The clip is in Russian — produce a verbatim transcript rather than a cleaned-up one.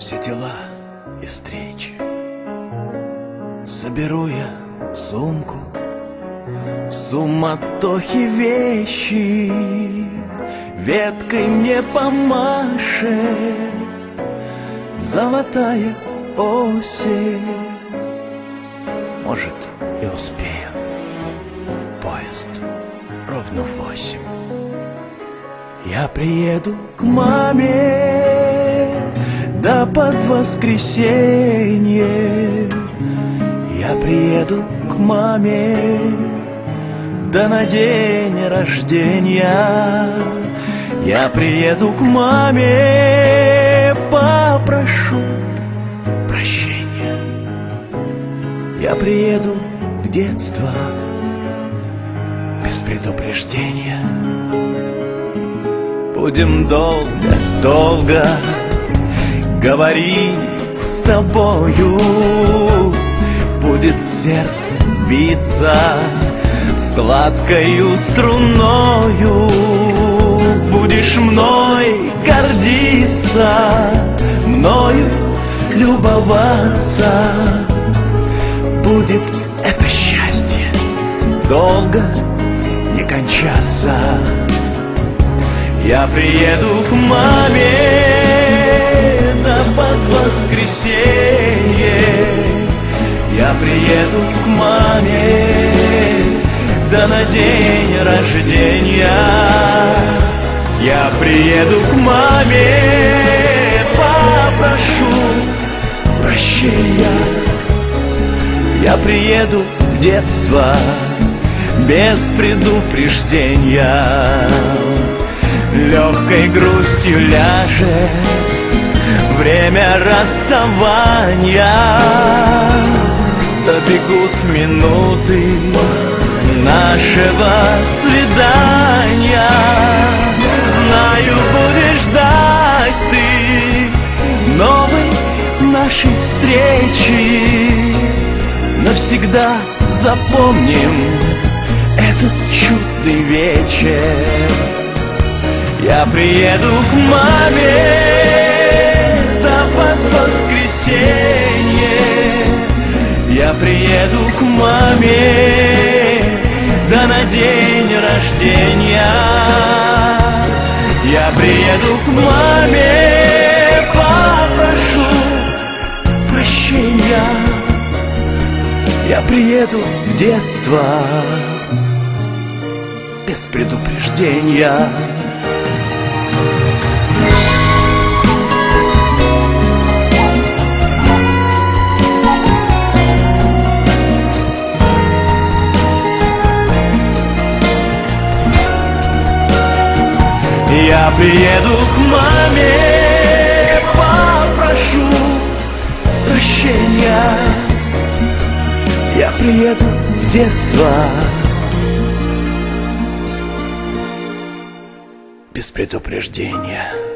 все дела и встречи соберу я в сумку, в суматохе вещи веткой мне помашет золотая осень. Может, и успею, поезд ровно в восемь. Я приеду к маме, да под воскресенье. Я приеду к маме, да на день рождения. Я приеду к маме, попрошу прощения. Я приеду в детство без предупреждения. Будем долго, долго говорить с тобою. Будет сердце биться сладкою струною. Будешь мной гордиться, мною любоваться. Будет это счастье долго не кончаться. Я приеду к маме, да под воскресенье. Я приеду к маме, да на день рождения. Я приеду к маме, попрошу прощения. Я приеду в детство без предупреждения. Легкой грустью ляжет время расставания. Добегут минуты нашего свидания. Знаю, будешь ждать ты новой нашей встречи. Навсегда запомним этот чудный вечер. Я приеду к маме, да под воскресенье. Я приеду к маме, да на день рождения. Я приеду к маме, попрошу прощения. Я приеду в детство без предупреждения. Я приеду к маме, попрошу прощения. Я приеду в детство без предупреждения.